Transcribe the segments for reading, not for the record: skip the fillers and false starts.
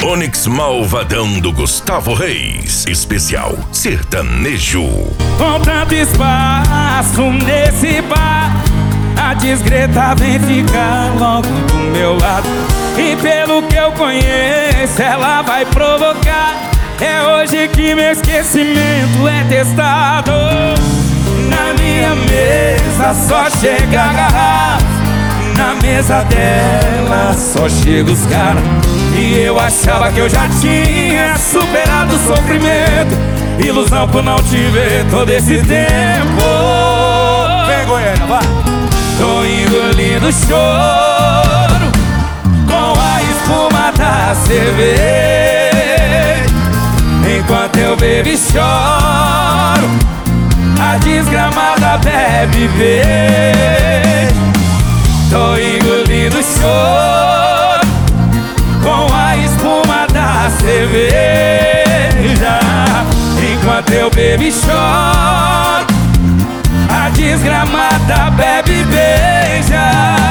Onix Malvadão do Gustavo Reis. Especial sertanejo. Com tanto espaço nesse bar, a discreta vem ficar logo do meu lado. E pelo que eu conheço, ela vai provocar. É hoje que meu esquecimento é testado. Na minha mesa só chega a garrafa, na mesa dela só chega os caras. E eu achava que eu já tinha superado o sofrimento. Ilusão por não te ver todo esse tempo. Vem, Goiânia, vai! Tô engolindo choro com a espuma da cerveja. Enquanto eu bebo e choro, a desgramada bebe beijo. Tô engolindo choro com a espuma da cerveja. Enquanto eu bebo e choro, a desgramada bebe e beija.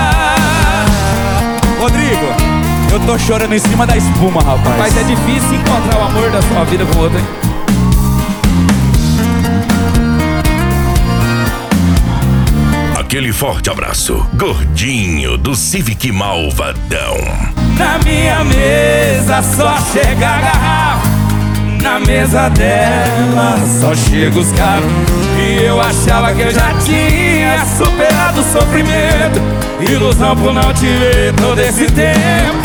Rodrigo, eu tô chorando em cima da espuma, rapaz. Mas é difícil encontrar o amor da sua vida com outro, hein? Aquele forte abraço. Gordinho do Civic Malvadão. Na minha mesa só chega a garrafa, na mesa dela só chega os caras. E eu achava que eu já tinha superado o sofrimento. Ilusão por não te ver todo esse tempo.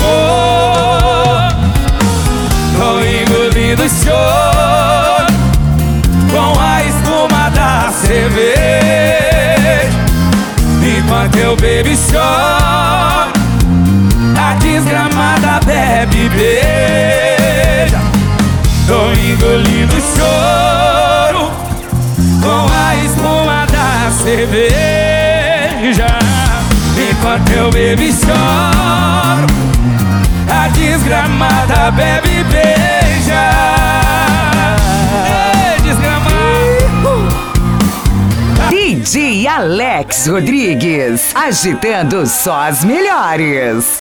Tô engolindo choro com a espuma da cerveja. Enquanto eu bebo e choro, a desgramada bebe e beija. Tô engolindo choro com a espuma da cerveja. Enquanto eu bebo e choro, a desgramada bebe e beija. Ei, desgramada. DJ Alex Rodrigues, agitando só as melhores.